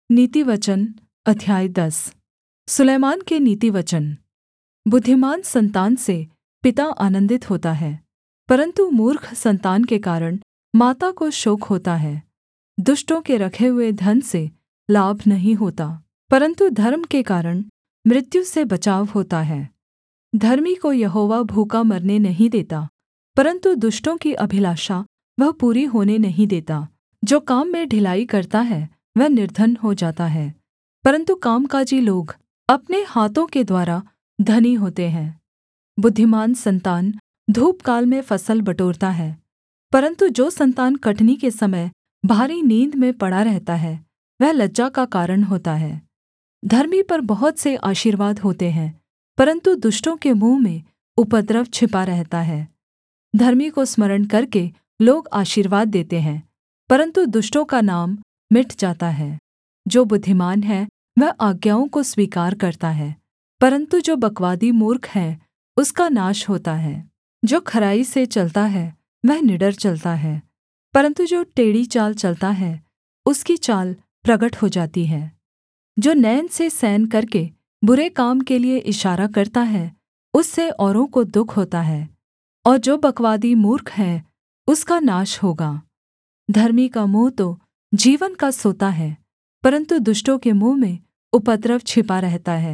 नीतिवचन अध्याय 10। सुलैमान के नीतिवचन। बुद्धिमान संतान से पिता आनन्दित होता है, परन्तु मूर्ख संतान के कारण माता को शोक होता है। दुष्टों के रखे हुए धन से लाभ नहीं होता, परन्तु धर्म के कारण मृत्यु से बचाव होता है। धर्मी को यहोवा भूखा मरने नहीं देता, परन्तु दुष्टों की अभिलाषा वह पूरी होने नहीं देता। जो काम में ढिलाई करता है वह निर्धन हो जाता है, परन्तु कामकाजी लोग अपने हाथों के द्वारा धनी होते हैं। बुद्धिमान संतान धूपकाल में फसल बटोरता है, परन्तु जो संतान कटनी के समय भारी नींद में पड़ा रहता है वह लज्जा का कारण होता है। धर्मी पर बहुत से आशीर्वाद होते हैं, परन्तु दुष्टों के मुँह में उपद्रव छिपा रहता है। धर्मी को स्मरण करके लोग आशीर्वाद देते हैं, परन्तु दुष्टों का नाम मिट जाता है। जो बुद्धिमान है वह आज्ञाओं को स्वीकार करता है, परन्तु जो बकवादी मूर्ख है उसका नाश होता है। जो खराई से चलता है वह निडर चलता है, परन्तु जो टेढ़ी चाल चलता है उसकी चाल प्रगट हो जाती है। जो नैन से सैन करके बुरे काम के लिए इशारा करता है उससे औरों को दुःख होता है, और जो बकवादी मूर्ख है उसका नाश होगा। धर्मी का मुँह तो जीवन का सोता है, परन्तु दुष्टों के मुँह में उपद्रव छिपा रहता है।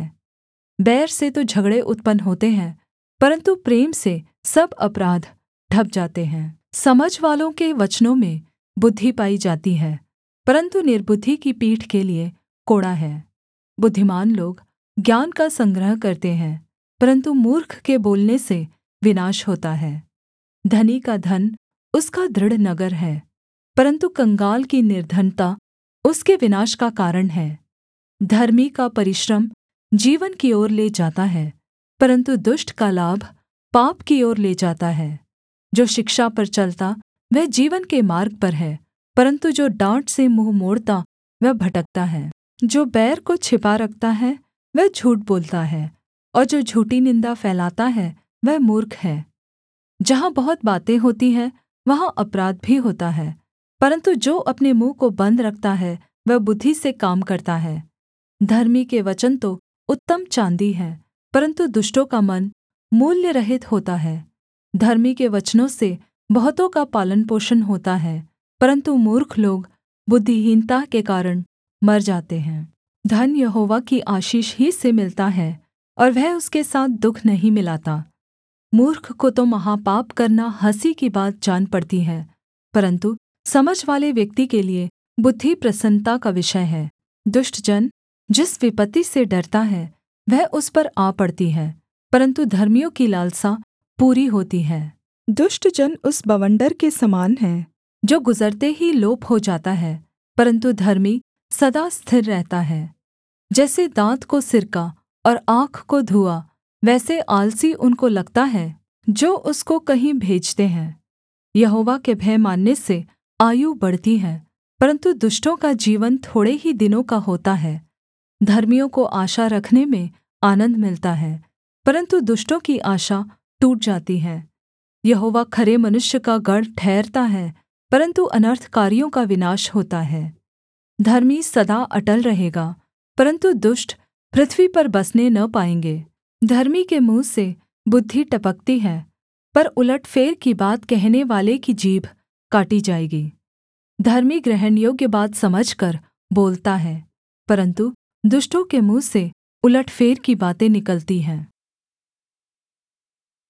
बैर से तो झगड़े उत्पन्न होते हैं, परन्तु प्रेम से सब अपराध ढँप जाते हैं। समझ वालों के वचनों में बुद्धि पाई जाती है, परन्तु निर्बुद्धि की पीठ के लिए कोड़ा है। बुद्धिमान लोग ज्ञान का संग्रह करते हैं, परन्तु मूर्ख के बोलने से विनाश होता है। धनी का धन उसका दृढ़ नगर है, परन्तु कंगाल की निर्धनता उसके विनाश का कारण है। धर्मी का परिश्रम जीवन की ओर ले जाता है, परन्तु दुष्ट का लाभ पाप की ओर ले जाता है। जो शिक्षा पर चलता वह जीवन के मार्ग पर है, परन्तु जो डाँट से मुँह मोड़ता वह भटकता है। जो बैर को छिपा रखता है वह झूठ बोलता है, और जो झूठी निन्दा फैलाता है वह मूर्ख है। जहाँ बहुत बातें होती हैं वहाँ अपराध भी होता है, परन्तु जो अपने मुँह को बन्द रखता है वह बुद्धि से काम करता है। धर्मी के वचन तो उत्तम चाँदी है, परन्तु दुष्टों का मन मूल्य रहित होता है। धर्मी के वचनों से बहुतों का पालन पोषण होता है, परन्तु मूर्ख लोग बुद्धिहीनता के कारण मर जाते हैं। धन यहोवा की आशीष ही से मिलता है, और वह उसके साथ दुःख नहीं मिलाता। मूर्ख को तो महापाप करना हँसी की बात जान पड़ती है, परन्तु समझ वाले व्यक्ति के लिए बुद्धि प्रसन्नता का विषय है। दुष्ट जन जिस विपत्ति से डरता है वह उस पर आ पड़ती है, परन्तु धर्मियों की लालसा पूरी होती है। दुष्ट जन उस बवंडर के समान है जो गुजरते ही लोप हो जाता है, परन्तु धर्मी सदा स्थिर रहता है। जैसे दाँत को सिरका और आँख को धुआँ, वैसे आलसी उनको लगता है जो उसको कहीं भेजते हैं। यहोवा के भय मानने से आयु बढ़ती है, परन्तु दुष्टों का जीवन थोड़े ही दिनों का होता है। धर्मियों को आशा रखने में आनन्द मिलता है, परन्तु दुष्टों की आशा टूट जाती है। यहोवा खरे मनुष्य का गढ़ ठहरता है, परन्तु अनर्थकारियों का विनाश होता है। धर्मी सदा अटल रहेगा, परन्तु दुष्ट पृथ्वी पर बसने न पाएँगे। धर्मी के मुँह से बुद्धि टपकती है, पर उलटफेर की बात कहने वाले की जीभ काटी जाएगी। धर्मी ग्रहण योग्य बात समझकर बोलता है, परन्तु दुष्टों के मुँह से उलटफेर की बातें निकलती हैं।